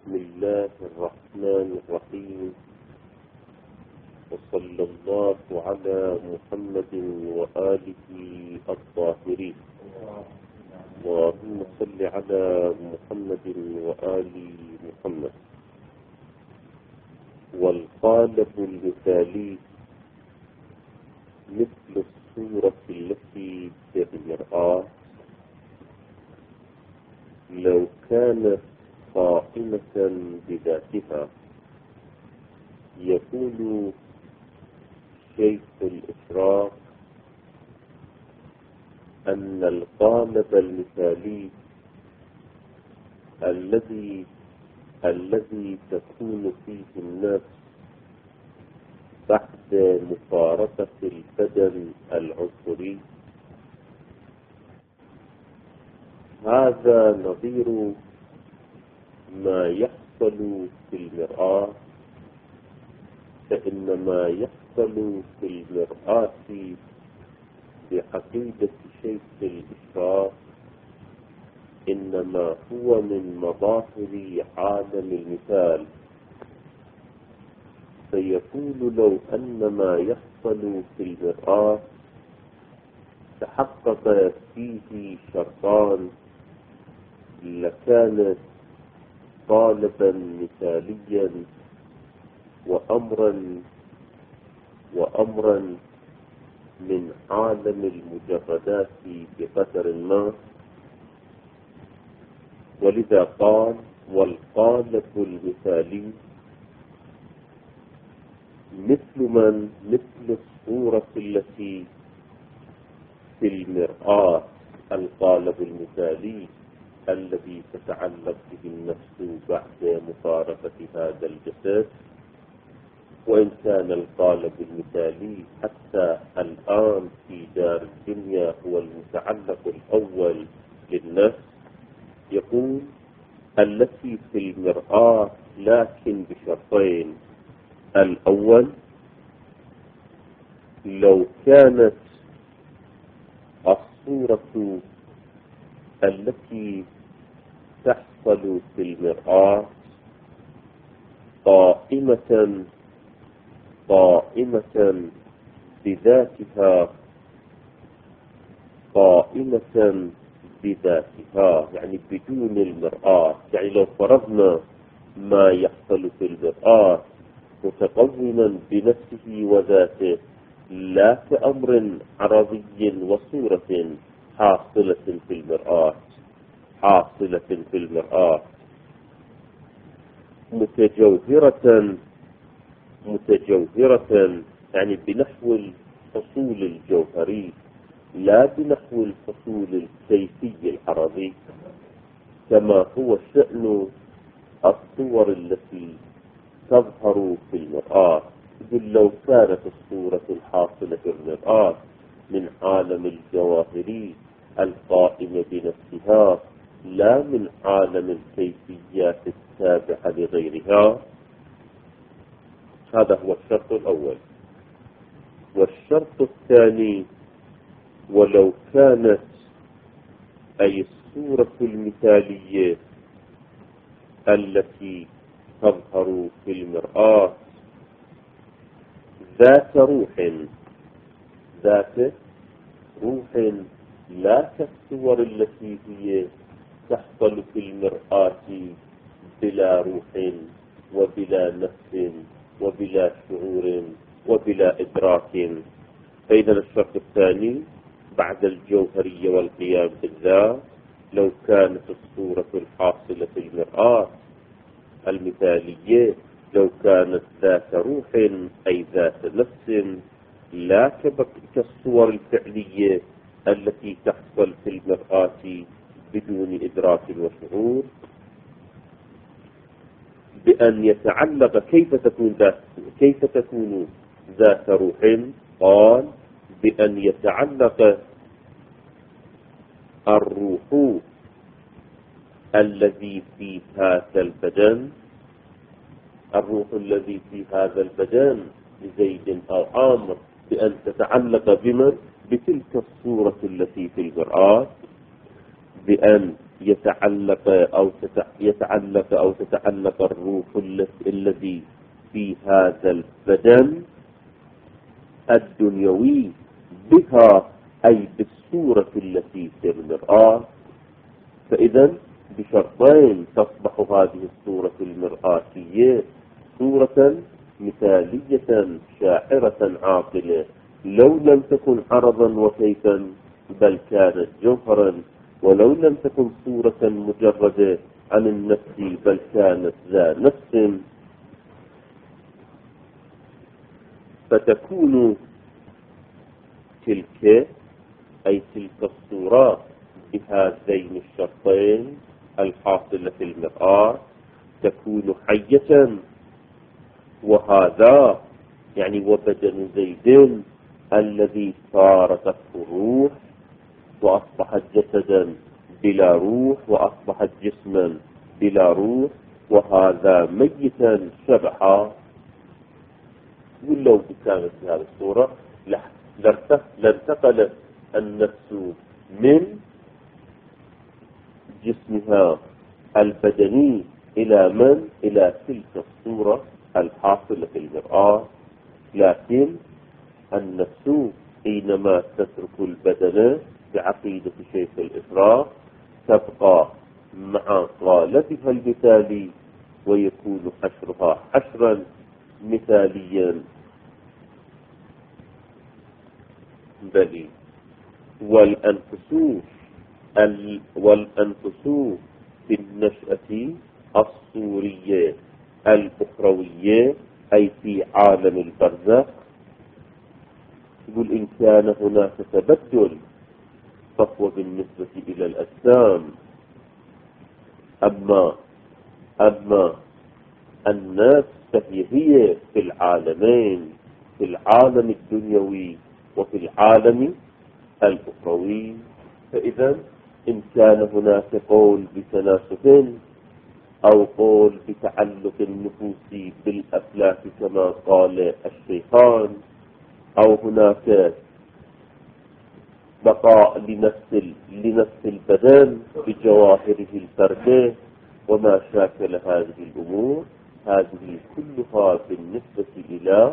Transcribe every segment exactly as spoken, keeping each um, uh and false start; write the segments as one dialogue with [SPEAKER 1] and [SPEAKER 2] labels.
[SPEAKER 1] بسم الله الرحمن الرحيم، وصلى الله على محمد وآله الطاهرين. اللهم صل على محمد وآل محمد. والقالب المثالي مثل الصورة التي في المرآة لو كانت قائمة بذاتها. يقول شيخ الإشراق أن القالب المثالي الذي الذي تكون فيه النفس بعد مفارقة البدن العنصري هذا نظير ما يحصل في المرآة. فإن ما يحصل في المرآة بعقيدة شيخ الإشراق إنما هو من مظاهر عالم المثال. فيقول لو أن ما يحصل في المرآة تحقق فيه شرطان لكانت قالبا مثاليا وأمرا وأمرا من عالم المجردات بقدر ما. ولذا قال والقالب المثالي مثل من مثل الصورة التي في المرآة. القالب المثالي الذي تتعلق به النفس بعد مفارقة هذا الجسد. وإن كان القالب المثالي حتى الآن في دار الدنيا هو المتعلق الأول للنفس، يقول التي في المرآة لكن بشرطين. الأول لو كانت الصورة التي تحصل في المرآة قائمة قائمة بذاتها قائمة بذاتها يعني بدون المرآة. يعني لو فرضنا ما يحصل في المرآة متقوما بنفسه وذاته لا كأمر عرضي وصورة حاصلة في المرآة حاصلة في المرآة متجوهرة متجوهرة يعني بنحو الفصول الجوهري لا بنحو الفصول الكيفي العرضي، كما هو شأن الصور التي تظهر في المرآة. يقول لو كانت الصورة الحاصلة في المرآة من عالم الجواهري القائم بنفسها لا من عالم الكيفيات التابعة لغيرها. هذا هو الشرط الأول. والشرط الثاني ولو كانت أي الصورة المثالية التي تظهر في المرآة ذات روح ذات روح لا كالصور التي هي تحصل في المرآة بلا روح وبلا نفس وبلا شعور وبلا إدراك. فإذا الشرط الثاني بعد الجوهرية والقيام بالذات لو كانت الصورة الحاصلة في المرآة المثالية لو كانت ذات روح أي ذات نفس لا كالصور الفعلية التي تحصل في المرآة بدون إدراك وشعور، بأن يتعلق كيف تكون ذات كيف تكون ذات روح. قال بأن يتعلق الروح الذي في هذا البدن الروح الذي في هذا البدن لزيد أو عامر بأن تتعلق بمن بتلك الصورة التي في المرآة بأن يتعلق أو يتعلق أو تتعلق الروح الذي في هذا البدن الدنيوي بها، أي بالصورة التي في المرآة. فإذا بشرطين تصبح هذه الصورة المرآتية صورة مثالية شاعرة عاقلة، لو لم تكن عرضا وكيفا بل كانت جوهرا، ولو لم تكن صورة مجردة عن النفس بل كانت ذا نفس. فتكون تلك أي تلك الصورة بهذين الشرطين الحاصلة في المرآة تكون حية، وهذا يعني وبدن زيد الذي فارقته الروح وأصبحت جسدا بلا روح وأصبحت جسما بلا روح، وهذا ميتا شبحا. ولو كانت في هذه الصورة لارتقلت النفس من جسمها البدني إلى من؟ إلى تلك الصورة الحاصلة في المرآة. لكن النفس حينما تترك البدن بعقيدة شيخ الإفراط تبقى مع قالبها المثالي، ويكون حشرها حشرا مثاليا. بل والأنفس ال والأنفس في النشأة الصورية الأخروية أي في عالم البرزخ. يقول إن كان هناك تبدل فهو بالنسبة إلى الأجسام، أما أما النفس فهي هي في العالمين، في العالم الدنيوي وفي العالم الأخروي. فإذا إن كان هناك قول بتناسخ أو قول بتعلق النفوس بالأفلاك كما قال الشيخان، أو هناك بقاء لنفس لنفس البدن بجواهره الفردة وما شاكل هذه الأمور، هذه كلها بالنسبة إلى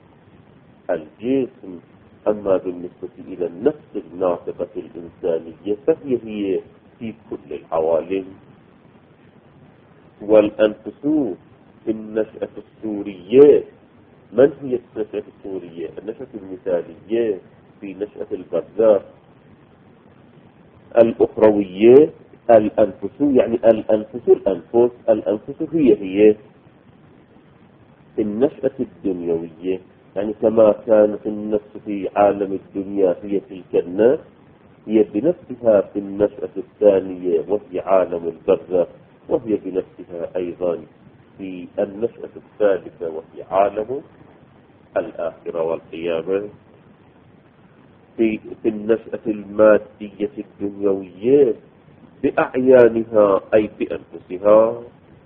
[SPEAKER 1] الجسم. أما بالنسبة إلى النفس الناطقة الإنسانية فهي هي في كل العوالم. والأنفس في النشأة السورية، من هي النشأة السورية؟ النشأة المثالية في نشأة البرزخ الأخروية. الأنفس يعني الأنفس الأنفس الأنفس هي هي في النشأة الدنيوية، يعني كما كانت النفس في عالم الدنيا هي تلك النفس، هي بنفسها في النشأة الثانية وهي عالم البرزخ، وهي بنفسها أيضا في النشأة الثالثة وهي عالم الآخرة والقيامة. في, في النشأة المادية الدنيوية بأعيانها أي بأنفسها.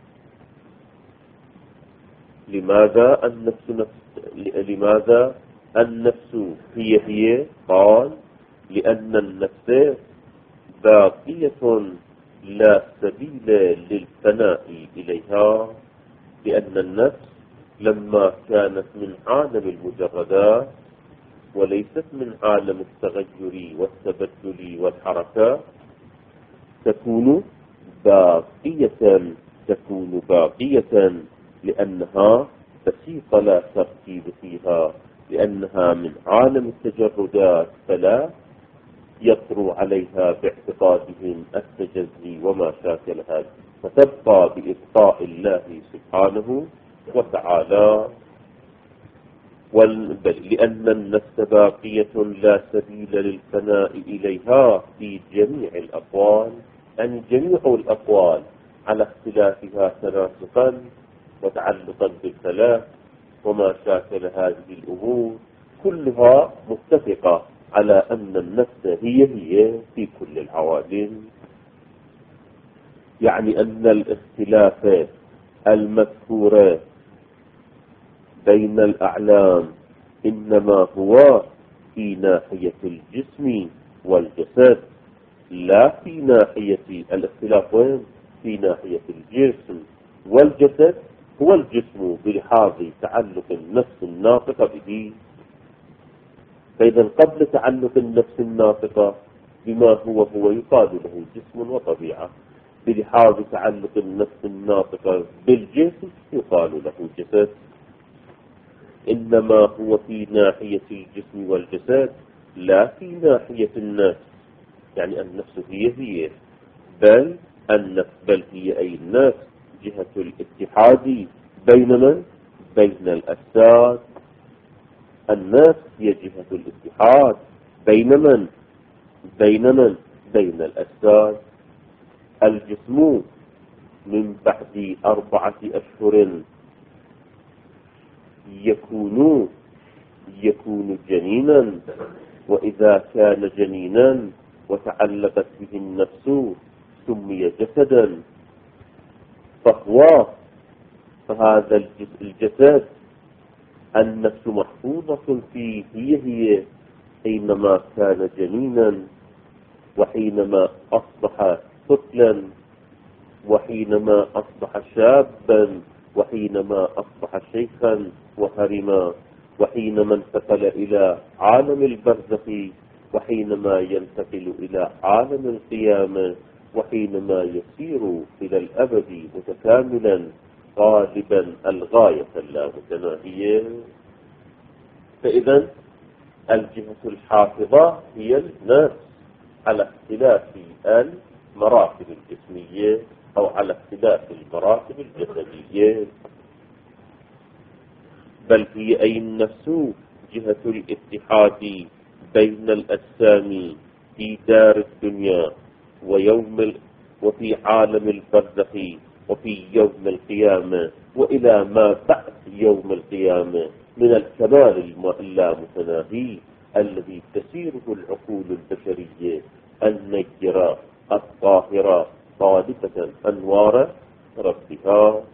[SPEAKER 1] لماذا النفس نفس لماذا النفس هي هي؟ قال لأن النفس باقية لا سبيل للفناء إليها، لأن النفس لما كانت من عالم المجردات وليست من عالم التغير والتبدل والحركة تكون باقية تكون باقية لأنها بسيطة لا ترتيب فيها، لأنها من عالم التجردات فلا يطرو عليها باعتقادهم التجزي وما شاكل هذا، فتبقى بإبقاء الله سبحانه وتعالى. لأن النفس باقية لا سبيل للفناء إليها في جميع الأقوال، يعني جميع الأقوال على اختلافها تناسقا وتعلقا بالثلاث وما شاكل هذه الأمور كلها متفقة على أن النفس هي هي في كل العوالم. يعني أن الاختلاف المذكور بين الأعلام إنما هو في ناحية الجسم والجسد، لا في ناحية الاختلاف وين؟ في ناحية الجسم، والجسد هو الجسم بلحاظ تعلق النفس الناطقة به. فإذا قبل تعلق النفس الناطقة بما هو هو يقال له جسم وطبيعة، بلحاظ تعلق النفس الناطقة بالجسم يقال له جسد. إنما هو في ناحية الجسم والجسد لا في ناحية النفس، يعني النفس هي هي، بل النفس بل هي أي النفس جهة الاتحاد بين من؟ بين الأجساد. النفس هي جهة الاتحاد بين من؟ بين من؟ بين الأجساد. الجسم من بعد أربعة أشهر يكون يكون جنينا، وإذا كان جنينا وتعلقت به النفس سمي جسدا. فهو فهذا الجسد النفس محفوظة فيه هي هي حينما كان جنينا، وحينما أصبح طفلا، وحينما أصبح شابا، وحينما أصبح شيخا وهرما، وحينما انتقل إلى عالم البرزخ، وحينما ينتقل إلى عالم القيامة، وحينما يسير إلى الأبد متكاملا غالبا الغاية اللامتناهية. فإذا الجهة الحافظة هي النفس على اختلاف المراتب الجسمية أو على اختلاف المراتب الجسدية، بل هي أي النفس جهة الاتحاد بين الأجسام في دار الدنيا ويوم ال... وفي عالم البرزخ وفي يوم القيامة وإلى ما بعد يوم القيامة من الكمال اللامتناهي الذي تسيره العقول البشرية النيرة الطاهرة طالبة أنوار ربها.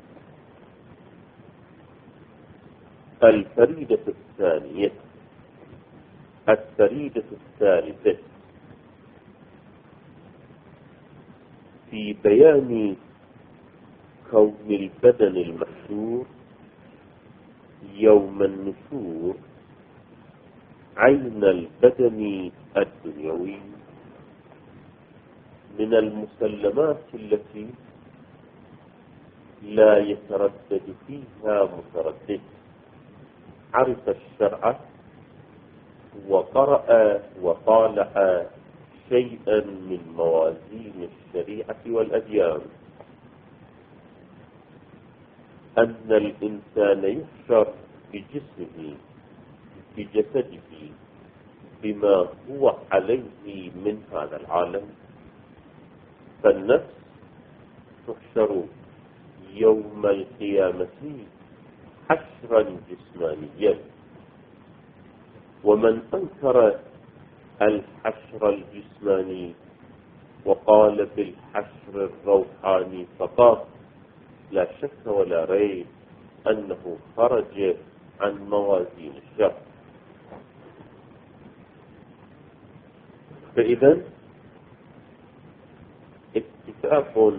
[SPEAKER 1] الفريدة الثانية الفريدة الثالثة في بيان كون البدن المحشور يوم النشور عين البدن الدنيوي من المسلمات التي لا يتردد فيها متردد. عرف الشرع وقرأ وطالع شيئا من موازين الشريعة والأديان أن الإنسان يحشر بجسمه بجسده بما هو عليه من هذا العالم. فالنفس تحشر يوم القيامة حشرا جسمانيا، ومن أنكر الحشر الجسماني وقال بالحشر الروحاني فقط لا شك ولا ريب أنه خرج عن موازين الشرع. فإذا اتفاق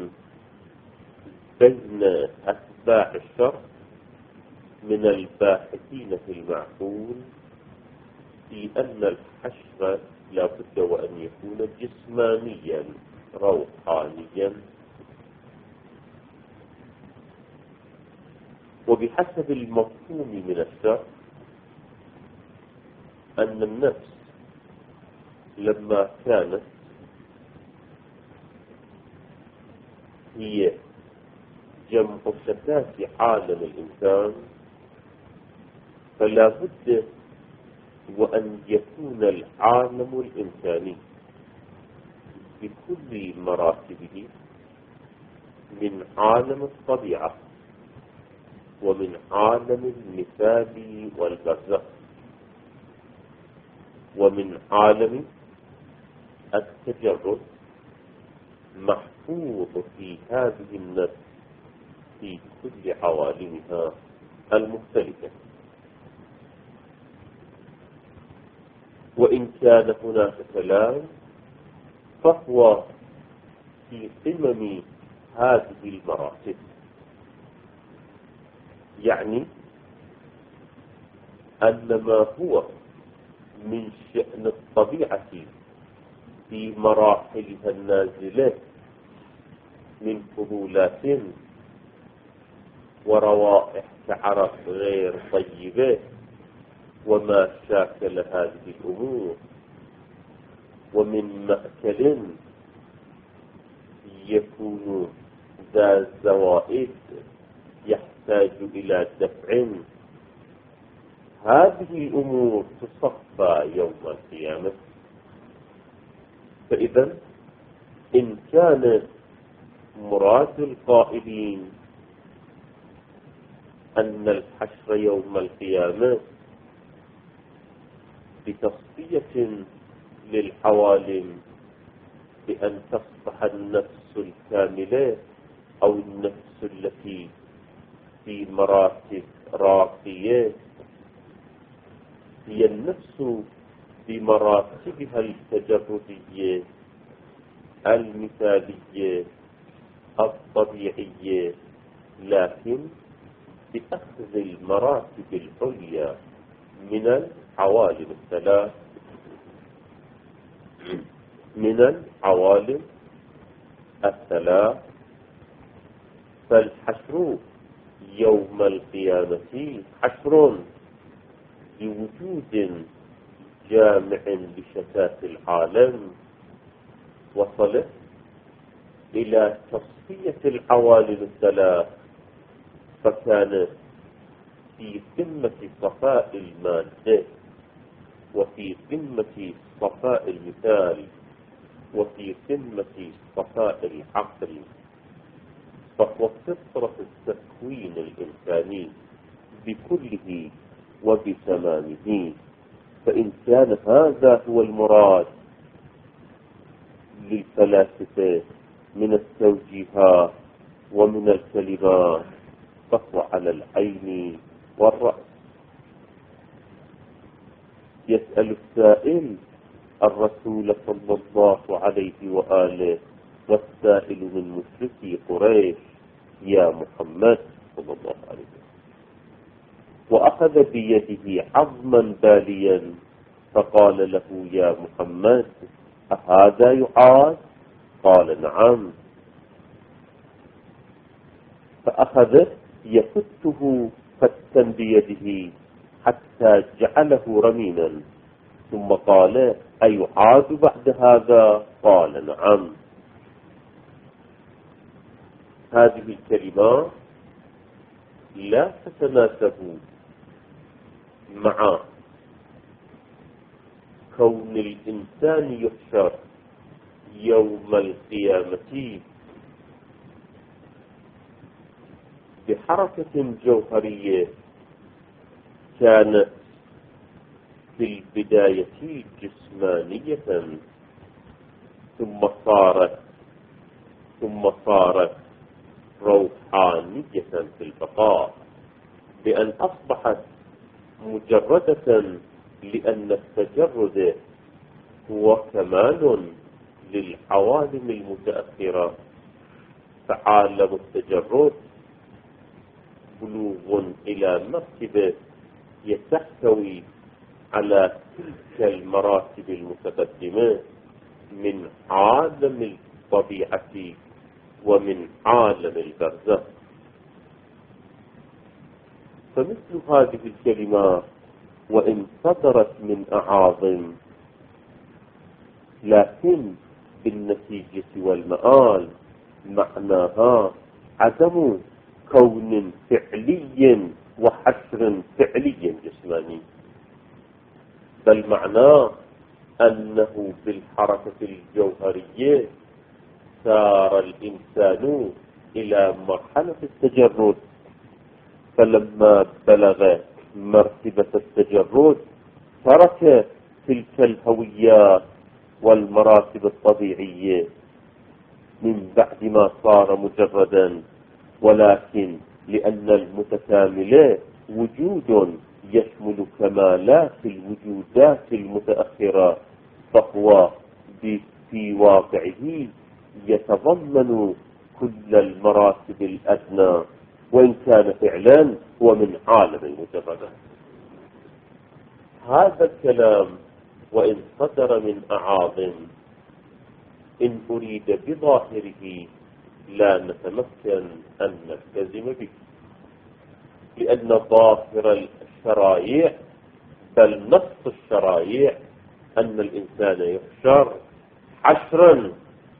[SPEAKER 1] بين أتباع الشرع من الباحثين في المعقول في أن الحشر لا بد وأن يكون جسمانيا روحانيا، وبحسب المفهوم من الشرع أن النفس لما كانت هي جمع شتات عالم الإنسان فلا بد وأن يكون العالم الإنساني بكل مراتبه من عالم الطبيعة ومن عالم المثال والبرزخ ومن عالم التجرد محفوظ في هذه النفس في كل عوالمها المختلفة. وإن كان هناك كلام فهو في قمم هذه المراتب. يعني أن ما هو من شأن الطبيعة في مراحلها النازلة من فضولات وروائح كعرق غير طيبة وما شاكل هذه الأمور، ومن مأكل يكون ذا زوائد يحتاج إلى دفع، هذه الأمور تصفى يوم القيامة. فإذا إن كان مراد القائلين أن الحشر يوم القيامة بتصفية للحوالم بأن تصبح النفس الكاملة أو النفس التي في مراتب راقية هي النفس بمراتبها التجردية المثالية الطبيعية، لكن بأخذ المراتب العليا من العوالم الثلاث من العوالم الثلاث فالحشر يوم القيامة حشر بوجود جامع لشتات العالم وصل إلى تصفية العوالم الثلاث، فكان في قمة صفاء المادة وفي قمة صفاء المثال وفي قمة صفاء العقل، فهو فطرة التكوين الإنساني بكله وبتمامه. فإن كان هذا هو المراد للفلاسفة من التوجيهات ومن الكلمات فهو على العين والرأس. يسأل السائل الرسول صلى الله عليه وآله والسائل من مشركي قريش: يا محمد صلى الله عليه وسلم، وأخذ بيده عظما باليا فقال له: يا محمد أهذا يعاد؟ قال: نعم. فأخذ يفته فتا بيده حتى جعله رمينا، ثم قال: أيعاد بعد هذا؟ قال: نعم. هذه الكلمات لا تتناسب مع كون الإنسان يحشر يوم القيامة بحركة جوهرية كانت في البداية جسمانية ثم صارت ثم صارت روحانية في البقاء، بأن أصبحت مجردة، لأن التجرد هو كمال للعوالم المتأخرة. فعالم التجرد بلوغ إلى مرتبة يتحتوي على تلك المراتب المتقدمة من عالم الطبيعة ومن عالم البرزخ. فمثل هذه الكلمات وإن صدرت من أعاظم، لكن بالنتيجة والمآل معناها عدم كون فعلي وحشر فعلي جسماني، بل معناه أنه بالحركة الجوهرية سار الإنسان إلى مرحلة التجرد، فلما بلغ مرتبة التجرد ترك تلك الهويات والمراتب الطبيعية من بعد ما صار مجردا، ولكن لأن المتكامل وجود يشمل كمالات الوجودات المتأخرة، فهو في واقعه يتضمن كل المراتب الأدنى، وإن كان فعلا هو من عالم المجردات. هذا الكلام وإن صدر من أعاظم، إن أريد بظاهره لا نتمكن أن نلتزم به، لأن ظاهر الشرائع بل نص الشرائع أن الإنسان يحشر حشرا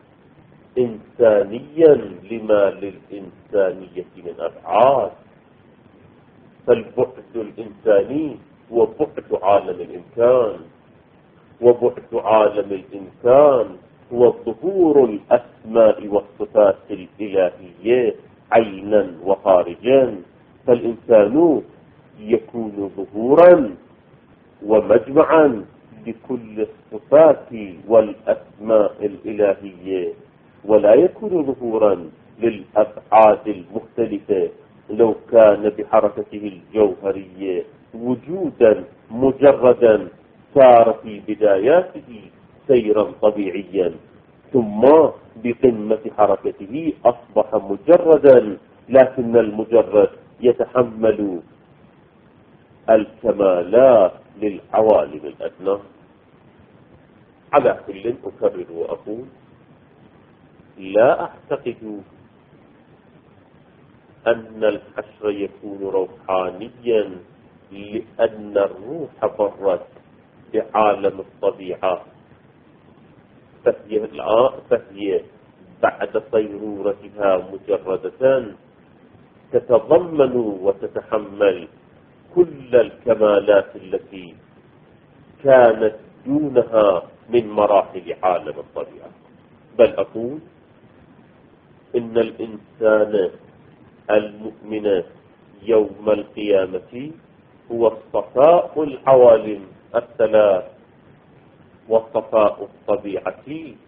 [SPEAKER 1] إنسانيا لما للإنسانية من أبعاد. فالبعد الإنساني هو بعد عالم الإمكان، وبعد عالم الإنسان هو ظهور الأسماء والصفات الإلهية عينا وخارجا. فالإنسان يكون ظهورا ومجمعا لكل الصفات والأسماء الإلهية، ولا يكون ظهورا للأبعاد المختلفة. لو كان بحركته الجوهرية وجودا مجردا سار في بداياته سيرا طبيعيا، ثم بقمة حركته أصبح مجردا، لكن المجرد يتحمل الكمالات للعوالم الأدنى. على كل أكرر وأقول لا أعتقد أن الحشر يكون روحانيا لأن الروح برت بعالم الطبيعة، فهي, فهي بعد صيرورتها مجردة تتضمن وتتحمل كل الكمالات التي كانت دونها من مراحل عالم الطبيعة. بل أقول إن الإنسان المؤمن يوم القيامة هو الصفاء العوالم الثلاث، وصفاء الطبيعة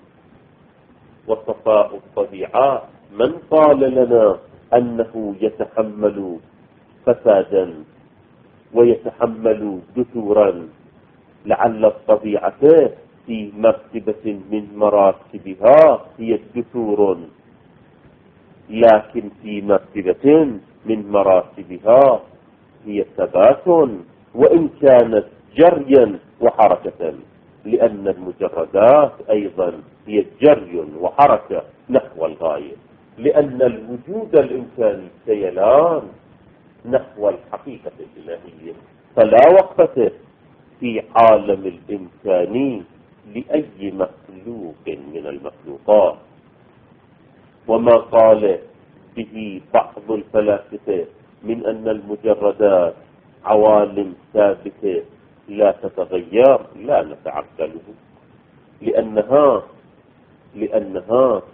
[SPEAKER 1] وصفاء الطبيعة من قال لنا أنه يتحمل فسادا ويتحمل دثورا؟ لعل الطبيعة في مرتبة من مراتبها هي الدثور، لكن في مرتبة من مراتبها هي ثبات، وإن كانت جريا وحركة، لأن المجردات أيضا هي جري وحركة نحو الغاية، لأن الوجود الإنساني سيلان نحو الحقيقة الإلهية. فلا وقفة في عالم الإمكان لأي مخلوق من المخلوقات. وما قال به بعض الفلاسفة من أن المجردات عوالم ثابتة لا تتغير لا نتعقله، لأنها لأنها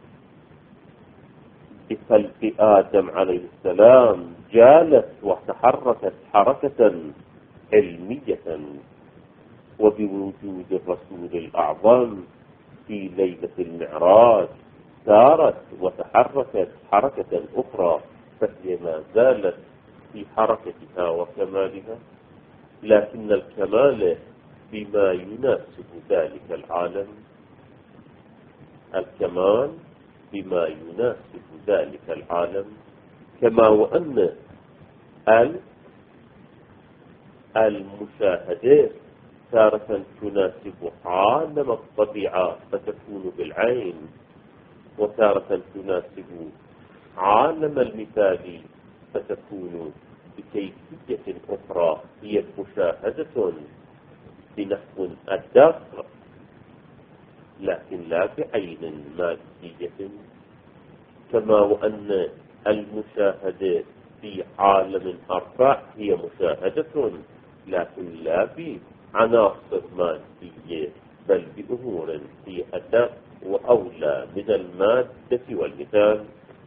[SPEAKER 1] بخلق آدم عليه السلام جالت وتحركت حركة علمية، وبوجود الرسول الأعظم في ليلة المعراج سارت وتحركت حركة أخرى، فهي ما زالت في حركتها وكمالها، لكن الكمال بما يناسب ذلك العالم. الكمال بما يناسب ذلك العالم، كما وأن المشاهدة تارة تناسب عالم الطبيعة فتكون بالعين، وتارة تناسب عالم المثال فتكون بكيفية أخرى هي مشاهدة بنحو الداخل، لكن لا بعين مادية. كما وأن المشاهدة في عالم أرفع هي مشاهدة، لكن لا بعناصر مادية بل بأمور هي أدق وأولى من المادة والمثال.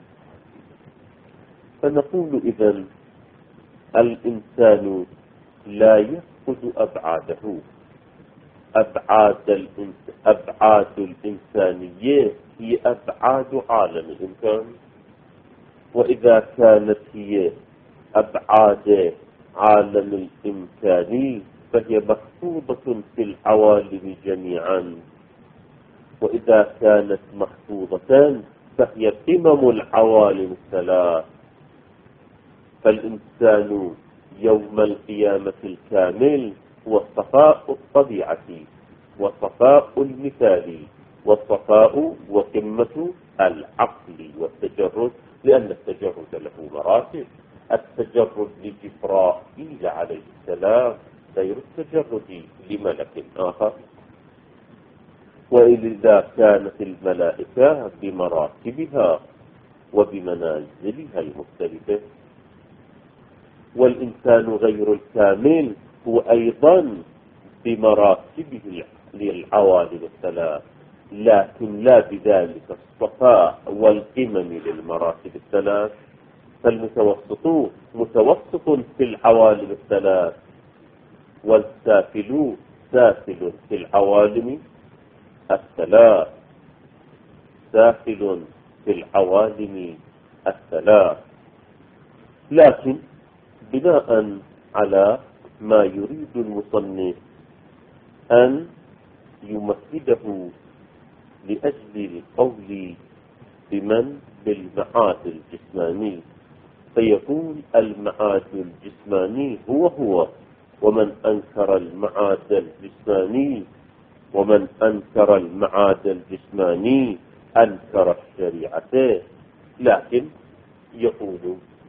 [SPEAKER 1] فنقول إذن الإنسان لا يفقد أبعاده. أبعاد, الإنس... أبعاد الإنسانية هي أبعاد عالم الإمكان، وإذا كانت هي أبعاد عالم الإمكان فهي مخطوبة في العوالم جميعا، وإذا كانت محفوظة فهي قمم العوالم الثلاث. فالإنسان يوم القيامة الكامل هو صفاء الطبيعة وصفاء المثال والصفاء وقمة العقل والتجرد، لأن التجرد له مراتب. التجرد لجبرائيل عليه السلام غير التجرد لملك آخر، وإذا كانت الملائكة بمراتبها وبمنازلها المختلفة. والإنسان غير الكامل هو أيضا بمراتبه للعوالم الثلاث، لكن لا بذلك الصفاء والقمم للمراتب الثلاث. فالمتوسط متوسط في العوالم الثلاث، والسافل سافل في العوالم الثلاث، سافل في العوالم الثلاث. لكن بناء على ما يريد المصنف أن يمهده لأجل القول بمن بالمعاد الجسماني، فيقول المعاد الجسماني هو هو، ومن أنكر المعاد الجسماني ومن أنكر المعاد الجسماني أنكر الشريعة. لكن يقول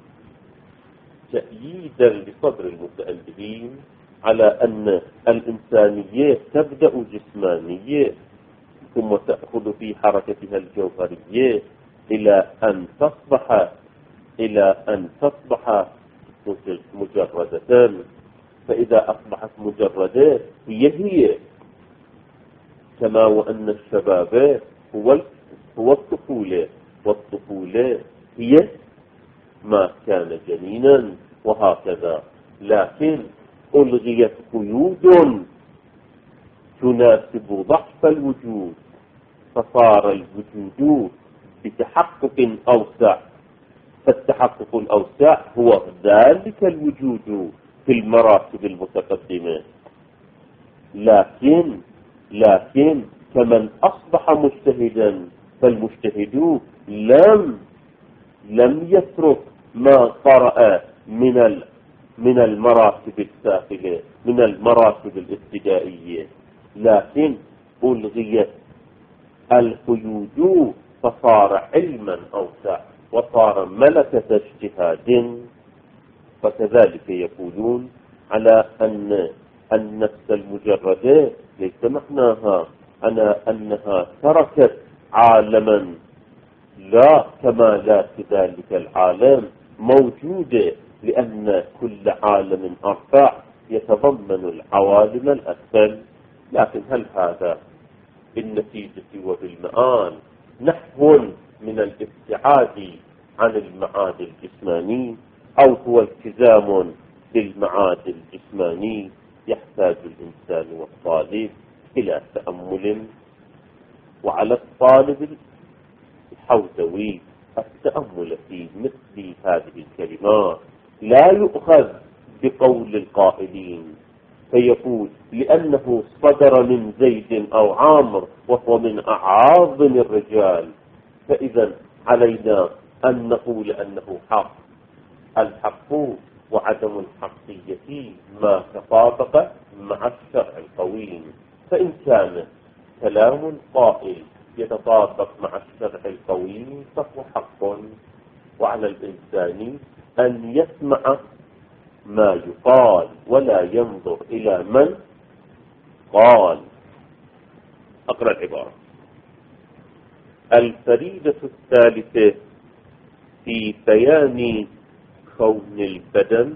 [SPEAKER 1] تأييدا لصدر المتألفين على أن الإنسانية تبدأ جسمانية ثم تأخذ في حركتها الجوهرية إلى أن تصبح إلى أن تصبح مجردة. فإذا أصبحت مجردة هي هي، كما وأن الشباب هو هو الطفولة، والطفولة هي ما كان جنينا، وهكذا. لكن ألغيت قيود تناسب ضعف الوجود، فصار الوجود بتحقق أوسع. فالتحقق الأوسع هو ذلك الوجود في المراتب المتقدمة. لكن لكن كمن أصبح مجتهدا، فالمجتهد لم لم يترك ما قرأ من من المراتب السافلة، من المراتب الابتدائية، لكن ألغيت القيود فصار علما أوسع وصار ملكة اجتهاد. فكذلك يقولون على أن النفس المجردة ليس معناها أنا أنها تركت عالما، لا، كمالات ذلك العالم موجودة، لأن كل عالم أرفع يتضمن العوالم الأسفل. لكن هل هذا بالنتيجة وبالمآل نحو من الابتعاد عن المعاد الجسماني، أو هو التزام بالمعاد الجسماني؟ يحتاج الإنسان والطالب إلى تأمل، وعلى الطالب الحوزوي التأمل في مثل هذه الكلمات. لا يؤخذ بقول القائلين فيقول لأنه صدر من زيد أو عامر وهو من أعاظم الرجال، فإذا علينا أن نقول أنه حق. الحق وعدم الحقية ما تطابق مع الشرع القويم. فإن كان كلام القائل يتطابق مع الشرع القويم فهو حق، وعلى الإنسان أن يسمع ما يقال ولا ينظر إلى من قال. أقرأ العبارة. الفريدة الثالثة في بيان كون البدن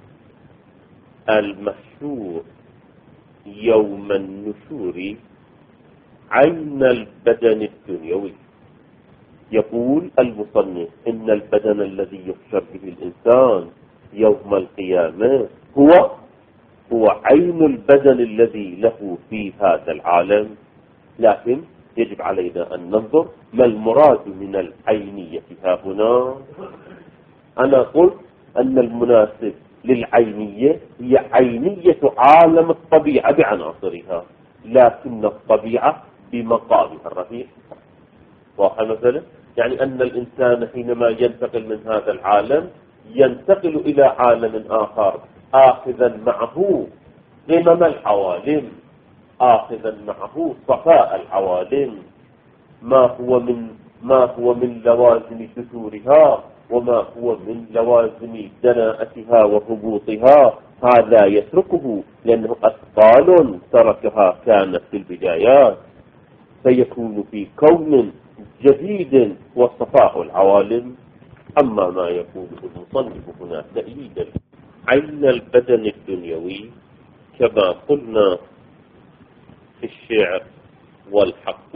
[SPEAKER 1] المحشور يوم النشور عين البدن الدنيوي. يقول المصنف إن البدن الذي يحشر به الإنسان يوم القيامة هو هو عين البدن الذي له في هذا العالم. لكن يجب علينا أن ننظر ما المراد من العينية ها هنا. أنا قلت أن المناسب للعينية هي عينية عالم الطبيعة بعناصرها، لكن الطبيعة بمقامها الرفيع. واضح مثلا؟ يعني أن الإنسان حينما ينتقل من هذا العالم ينتقل إلى عالم آخر آخذا معه قمم العوالم، آخذا معه صفاء العوالم، ما هو من ما هو من لوازم دثورها وما هو من لوازم دناءتها وهبوطها، هذا يتركه لأنه أثقال تركها كانت في البدايات، فيكون في كون جديد وصفاء العوالم. أما ما يقوله المصنف هنا تأييدا عين البدن الدنيوي كما قلنا في الشعر، والحق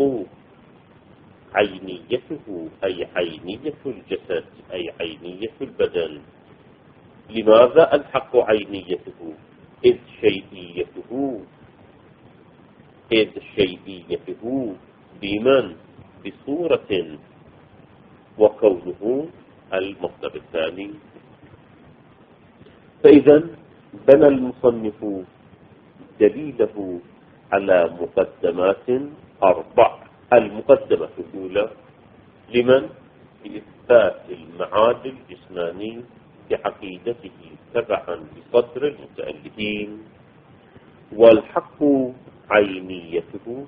[SPEAKER 1] عينيته أي عينية الجسد أي عينية البدن. لماذا الحق عينيته؟ إذ شيئيته إذ شيئيته بمن؟ بصورة، وكونه المصدر الثاني. فإذا بنى المصنف دليله على مقدمات أربع. المقدمة الأولى لمن؟ بإثبات المعاد الجسماني بعقيدته تبعا بصدر المتألفين. والحق عينيته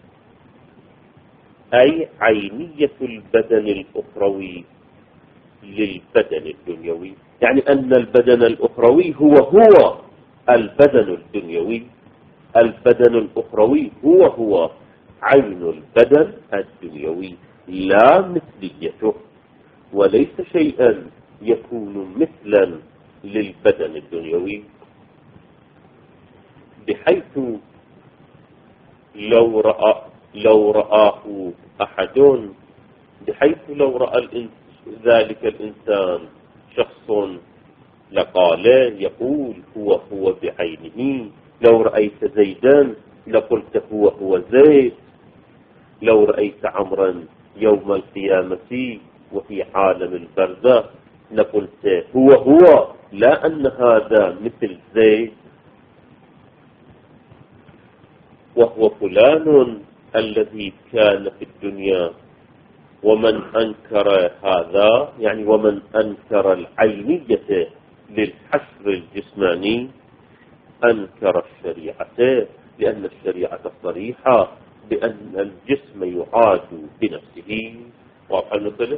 [SPEAKER 1] أي عينية البدن الأخروي للبدن الدنيوي، يعني أن البدن الأخروي هو هو البدن الدنيوي، البدن الأخروي هو هو عين البدن الدنيوي لا مثليته، وليس شيئا يكون مثلا للبدن الدنيوي، بحيث لو رأى لو رآه أحد بحيث لو رأى ذلك الإنسان شخص لقال يقول هو هو بعينه. لو رأيت زيدا لقلت هو هو زيد. لو رأيت عمرا يوم القيامة وفي عالم البرزخ لقلت هو هو، لا أن هذا مثل زيد وهو فلان الذي كان في الدنيا. ومن أنكر هذا يعني ومن أنكر العينية للحشر الجسماني أنكر الشريعة، لأن الشريعة صريحة بأن الجسم يعاد بنفسه. واضح المثل؟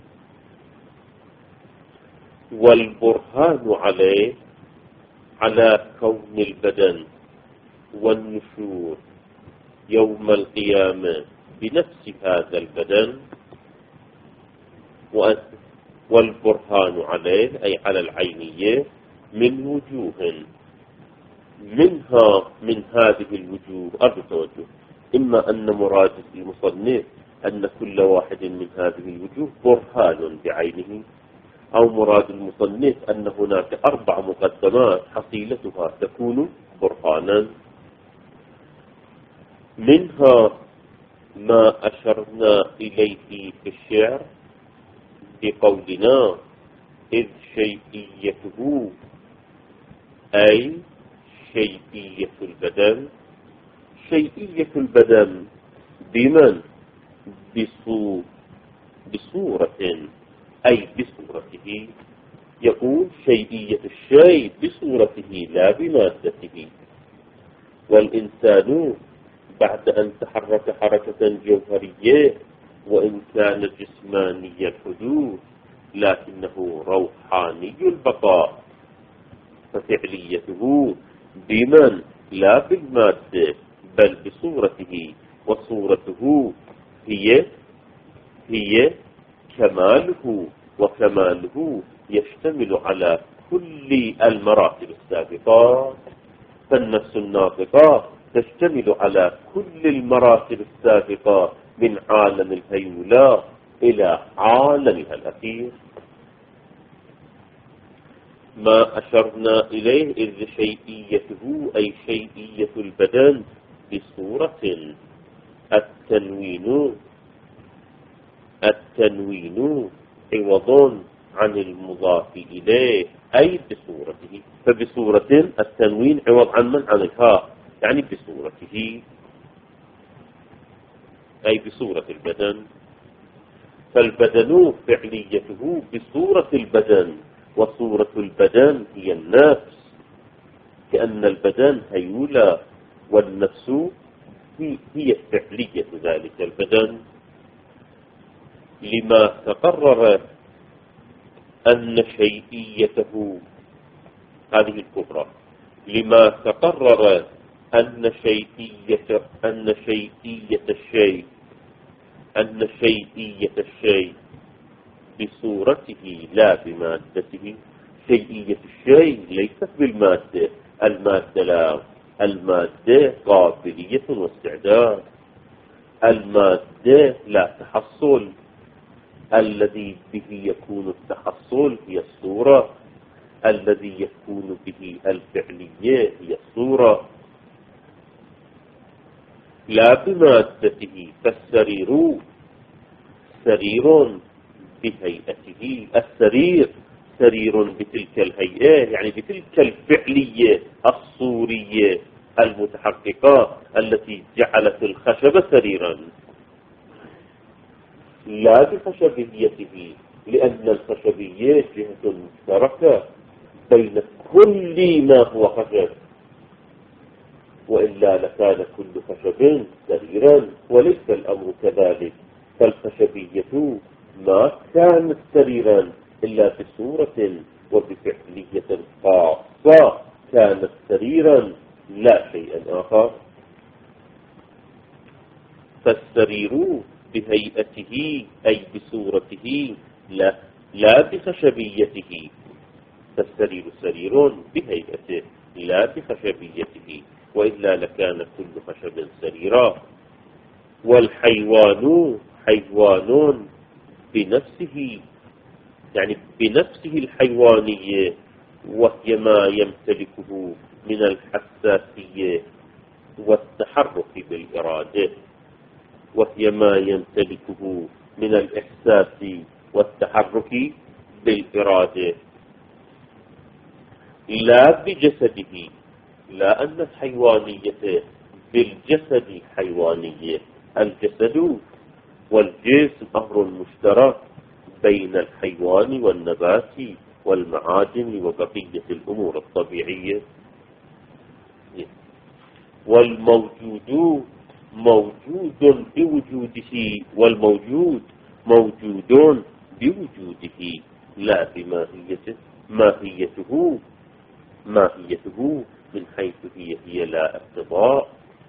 [SPEAKER 1] والبرهان عليه على كون البدن والنشور يوم القيامة بنفس هذا البدن، والبرهان عليه أي على العينية من وجوه، منها من هذه الوجوه أربع وجوه. إما أن مراد المصنف أن كل واحد من هذه الوجوه برهان بعينه، أو مراد المصنف أن هناك أربع مقدمات حصيلتها تكون برهانا. منها ما أشرنا إليه في الشعر بقولنا إذ شيئيته أي شيئية البدن. شيئية البدن بمن؟ بصورة أي بصورته. يقول شيئية الشيء بصورته لا بمادته. والإنسان بعد أن تحرك حركة جوهرية وإن كان جسماني الحدوث لكنه روحاني البقاء، ففعليته بمن؟ لا بالمادة بل بصورته. وصورته هي هي كماله، وكماله يشتمل على كل المراتب السابقة. فالنفس الناطقة تشتمل على كل المراتب السابقة من عالم الهيولى إلى عالمها الأخير. ما أشرنا إليه إذ شيئيته أي شيئية البدن بصورة. التنوين التنوين عوض عن المضاف إليه أي بصورته. فبصورة التنوين عوض عن من؟ عن الهاء، يعني بصورته. أي بصورة البدن. فالبدن فعليته بصورة البدن، وصورة البدن هي النفس، كأن البدن هيولى والنفس هي فعلية ذلك البدن. لما تقرر أن شيئيته هذه الكبرى، لما تقرر أن شيئية أن شيئية الشيء أن شيئية الشيء بصورته لا بمادته. شيئية الشيء ليست بالمادة، المادة لا، المادة قابلية واستعداد، المادة لا تحصل، الذي به يكون التحصل هي الصورة، الذي يكون به الفعلية هي الصورة لا بمادته. فالسرير سرير بهيئته، السرير سرير بتلك الهيئة، يعني بتلك الفعلية الصورية المتحققة التي جعلت الخشب سريرا، لا بخشبيته، لأن الخشبية جهة مشتركة بين كل ما هو خشب، وإلا لكان كل خشب سريرا، وليس الأمر كذلك. فالخشبية ما كانت سريرا إلا بصورة وبفعلية خاصة، كانت سريرا لا شيئا آخر. فالسرير بهيئته أي بصورته لا, لا بخشبيته. فالسرير سرير بهيئته لا بخشبيته، وإلا لكان كل خشب سريرا. والحيوان حيوان بنفسه، يعني بنفسه الحيوانية، وهي ما يمتلكه من الحساسية والتحرك بالإرادة، وهي ما يمتلكه من الإحساس والتحرك بالإرادة، لا بجسده، لا أن الحيوانية بالجسد حيوانية. الجسد والجسم أمر مشترك بين الحيوان والنبات والمعادن وبقية الأمور الطبيعية. والموجود موجود بوجوده، والموجود موجود بوجوده لا بماهيته. ماهيته ماهيته من حيث هي هي لا اقتضاء،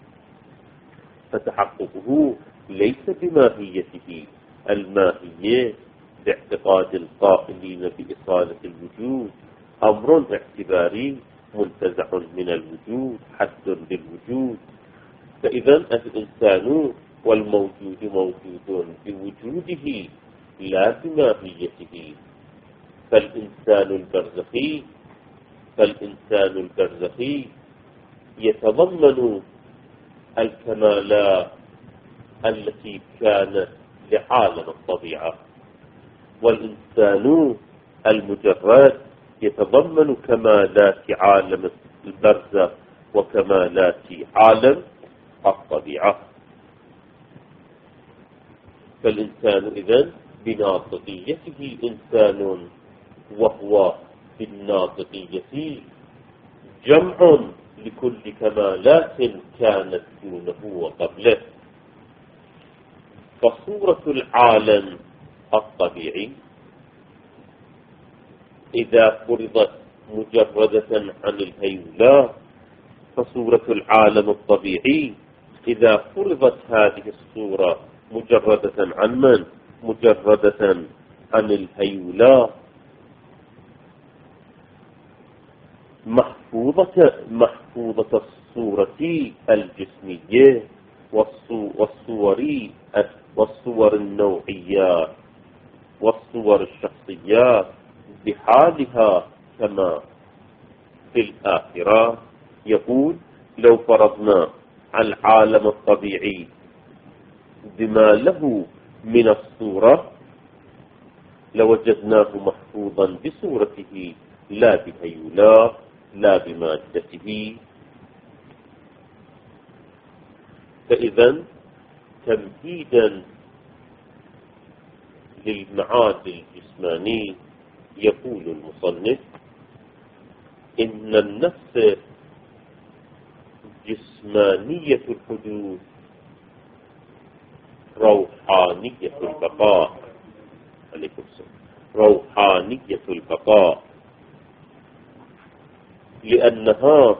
[SPEAKER 1] فتحققه ليس بماهيته. الماهية باعتقاد القائلين بإصالة الوجود أمر اعتباري منتزع من الوجود، حد للوجود. فإذا الإنسان والموجود موجود بوجوده لا بماهيته. فالإنسان البرزخي فالإنسان البرزخي يتضمن الكمالات التي كانت لعالم الطبيعة، والإنسان المجرد يتضمن كمالات عالم البرزخ وكمالات عالم الطبيعة. فالإنسان إذن بناطقيته إنسان، وهو بالناطقية جمع لكل كمالات كانت دونه وقبله. فصورة العالم الطبيعي إذا فرضت مجردة عن الهيولة، فصورة العالم الطبيعي إذا فرضت هذه الصورة مجردة عن من؟ مجردة عن الهيولة، محفوظة محفوظة الصورة الجسمية والصور والصور النوعيات والصور الشخصيات بحالها كما في الآخرة. يقول: لو فرضنا العالم الطبيعي بما له من الصورة لوجدناه محفوظا بصورته لا بهيولاه لا بمادته. فإذا تمهيدا للمعاد الجسماني يقول المصنف إن النفس جسمانية الحدوث روحانية البقاء. عليكم السلام. روحانية البقاء، لأنها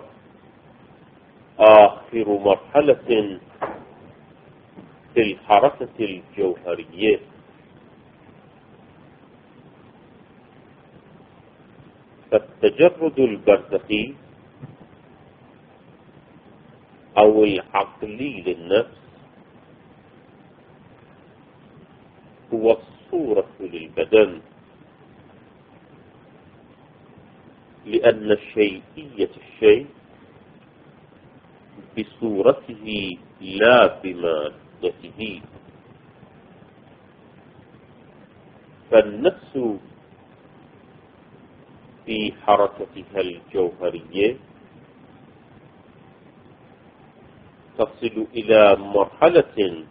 [SPEAKER 1] آخر مرحلة في الحركة الجوهرية، فالتجرد البرزخي أو العقلي للنفس هو الصورة للبدن، لأن شيئية الشيء بصورته لا بمادته، فالنفس في حركتها الجوهرية تصل إلى مرحلة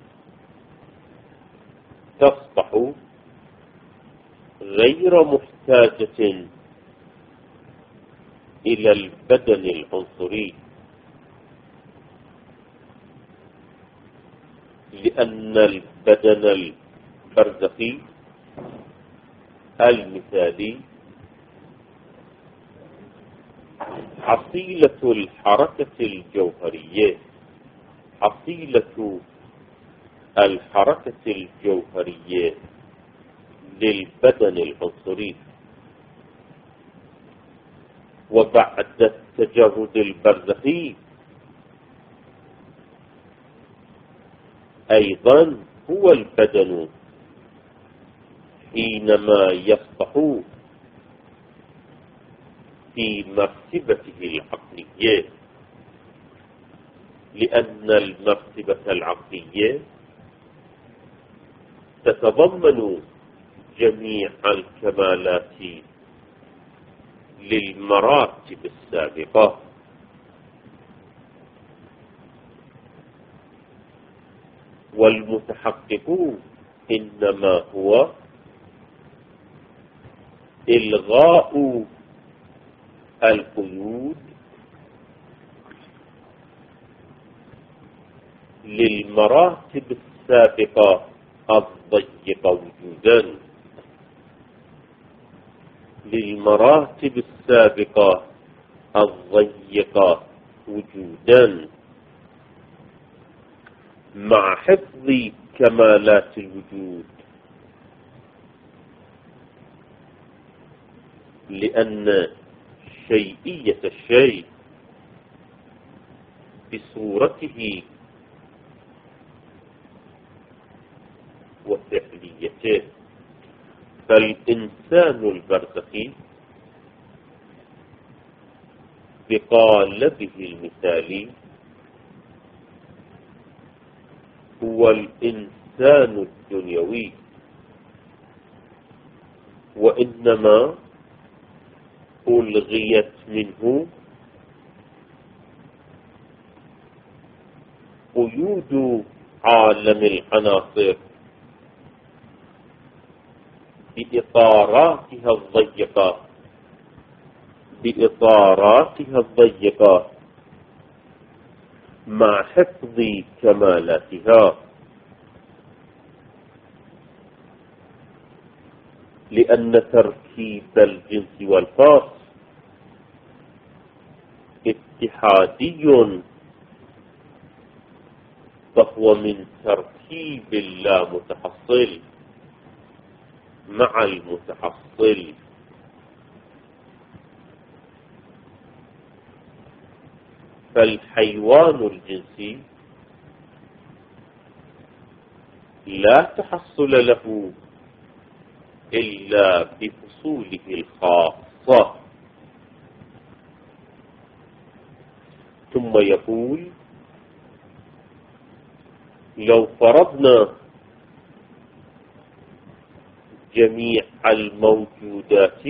[SPEAKER 1] تصبح غير محتاجة إلى البدن العنصري، لأن البدن البرزخي المثالي حصيلة الحركة الجوهرية، حصيلة الحركة الجوهرية للبدن العنصري. وبعد التجرد البرزخي أيضا هو البدن حينما يصبح في مرتبته العقلية، لأن المرتبة العقلية تتضمن جميع الكمالات للمراتب السابقة، والمتحقق إنما هو إلغاء القيود للمراتب السابقة الضيقة وجودا، للمراتب السابقة الضيقة وجودا، مع حفظ كمالات الوجود، لأن شيئية الشيء بصورته وفعليته. فالإنسان البرزخي بقالبه المثالي هو الإنسان الدنيوي، وإنما ألغيت منه قيود عالم العناصر بإطاراتها الضيقة بإطاراتها الضيقة مع حفظ كمالاتها، لأن تركيب الجنس والخاص اتحادي، فهو من تركيب اللا متحصل مع المتحصل. فالحيوان الجنسي لا تحصل له إلا بفصوله الخاصة. ثم يقول: لو فرضنا جميع الموجودات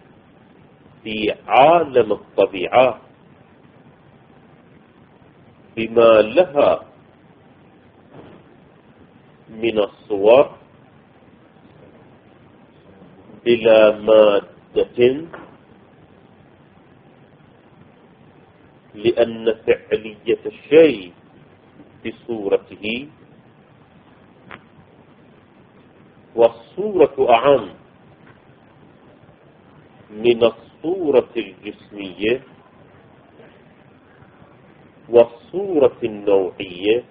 [SPEAKER 1] في عالم الطبيعة بما لها من الصور بلا مادة، لأن فعلية الشيء بصورته، والصورة أعم من الصورة الجسمية والصورة النوعية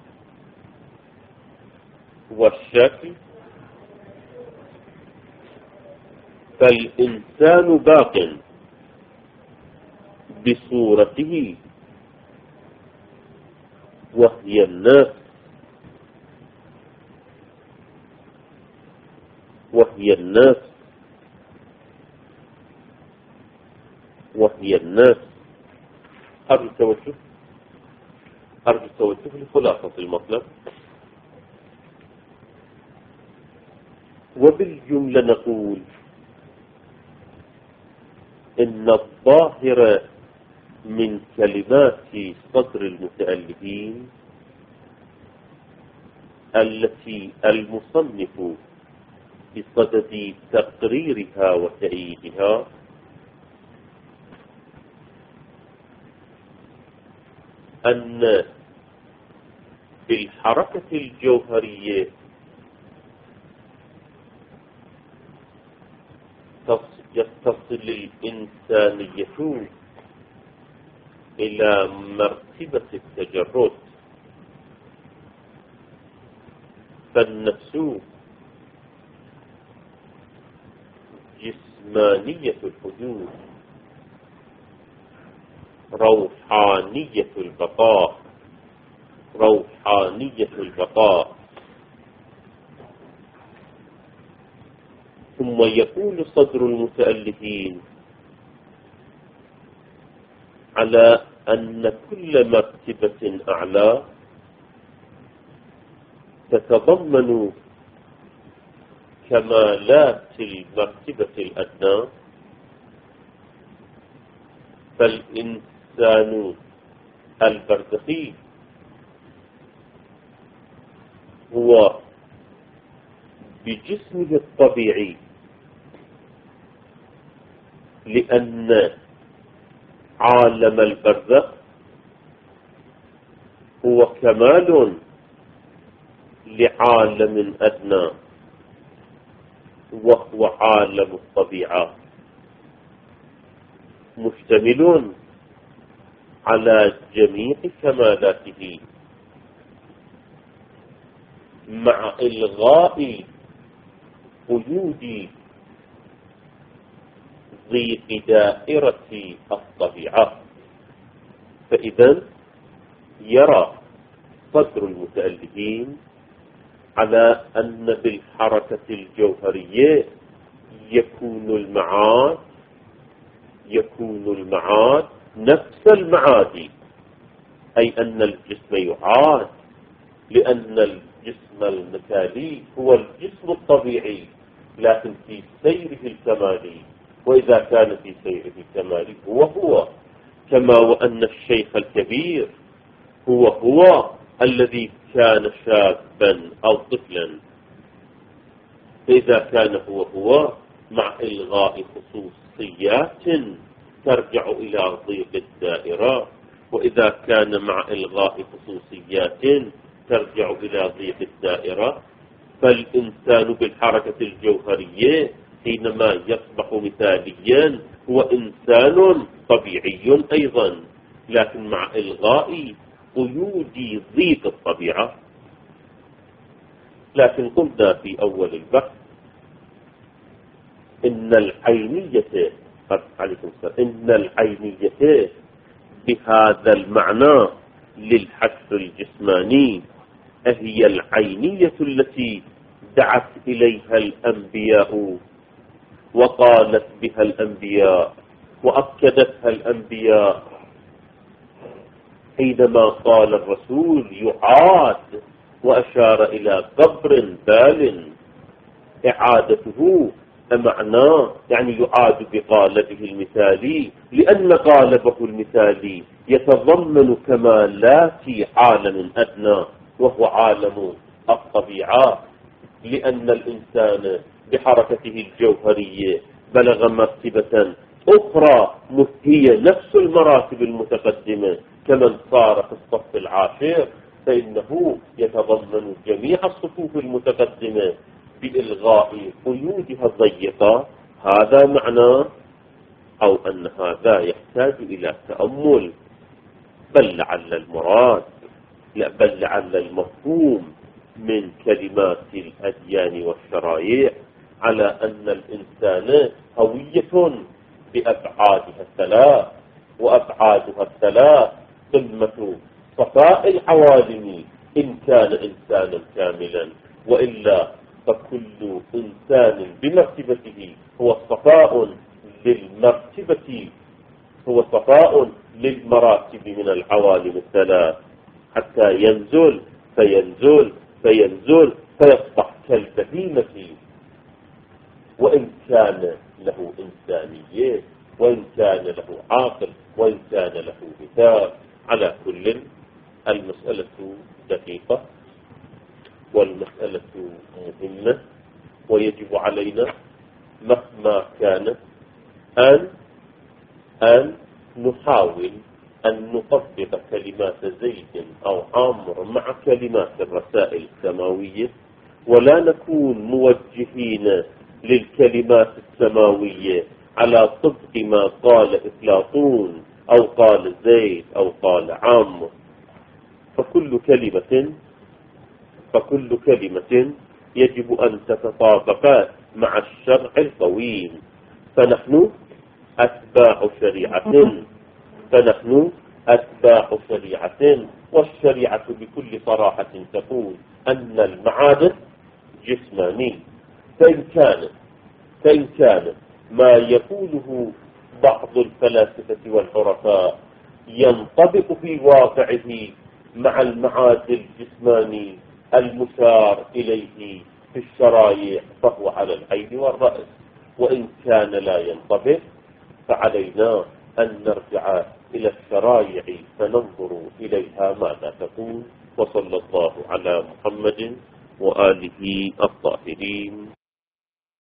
[SPEAKER 1] والشكل. فالإنسان باق بصورته وهي النفس، وهي النفس وهي النفس أرجو التوجه أرجو التوجه لخلاصة المطلب. وبالجملة نقول إن الظاهر من كلمات صدر المتألفين التي المصنف بصدد تقريرها وتأييدها أن بالحركة الجوهرية يتصل الإنسانية إلى مرتبة التجرد، فالنفس جسمانية الحدود، روحانية البقاء روحانية البقاء ثم يقول صدر المتألفين على أن كل مرتبة أعلى تتضمن كمالات المرتبة الأدنى، فالإنسان البرزخي هو بجسمه الطبيعي، لأن عالم البرزخ هو كمال لعالم أدنى وهو عالم الطبيعة، مشتمل على جميع كمالاته مع إلغاء قيود ضيق دائرة الطبيعة. فإذا يرى صدر المتألفين على أن بالحركة الجوهرية يكون المعاد يكون المعاد نفس المعاد، أي أن الجسم يعاد، لأن الجسم المثالي هو الجسم الطبيعي لكن في سيره الكمالي، وإذا كان في سيره الكمالي هو هو، كما وأن الشيخ الكبير هو هو الذي كان شابا أو طفلا، فإذا كان هو هو مع إلغاء خصوصيات ترجع إلى ضيق الدائرة، وإذا كان مع إلغاء خصوصيات ترجع إلى ضيق الدائرة، فالإنسان بالحركة الجوهرية حينما يصبح مثاليا هو إنسان طبيعي أيضا، لكن مع إلغاء قيود ضيق الطبيعة. لكن قلنا في أول البحث إن العينية عليكم السلام إن العينية بهذا المعنى للحس الجسماني هي العينية التي دعت إليها الأنبياء وقالت بها الأنبياء وأكدتها الأنبياء، حينما قال الرسول يعاد وأشار إلى قبر بال، إعادته معناه يعني يعاد بقالبه المثالي، لأن قالبه المثالي يتضمن كمالات عالم أدنى وهو عالم الطبيعة، لأن الإنسان بحركته الجوهرية بلغ مرتبة أخرى هي نفس المراتب المتقدمة، كمن صار في الصف العاشر فإنه يتضمن جميع الصفوف المتقدمة بإلغاء قيودها الضيقة. هذا معناه أو أن هذا يحتاج إلى تأمل، بل لعل المراد لا بل لعل المفهوم من كلمات الأديان والشرائع على أن الإنسان هوية بأبعادها الثلاث، وأبعادها الثلاث قمة صفاء العوالم إن كان إنسانا كاملا، وإلا فكل إنسان بمرتبته هو صفاء للمرتبة هو صفاء للمراتب من العوالم الثلاث، حتى ينزل فينزل فينزل فيصبح كالبهيمة، وإن كان له إنسانية، وإن كان له عاقل، وإن كان له مثال. على كل المسألة دقيقة والمسألة مهمة، ويجب علينا مهما كان أن أن نحاول أن نطبق كلمات زيد أو عمرو مع كلمات الرسائل السماوية، ولا نكون موجهين للكلمات السماوية على طبق ما قال أفلاطون أو قال زيد أو قال عمرو. فكل كلمة فكل كلمة يجب أن تتطابق مع الشرع القويم. فنحن أتباع شريعة فنحن أتباع شريعة والشريعة بكل صراحة تقول أن المعاد جسماني. فإن كان فإن كان ما يقوله بعض الفلاسفة والعرفاء ينطبق في واقعه مع المعاد الجسماني المشار إليه في الشرائع فهو على العين والرأس، وإن كان لا ينطبق فعلينا أن نرجع إلى الشرائع فننظر إليها ماذا تقول. وصلى الله على محمد وآله الطاهرين.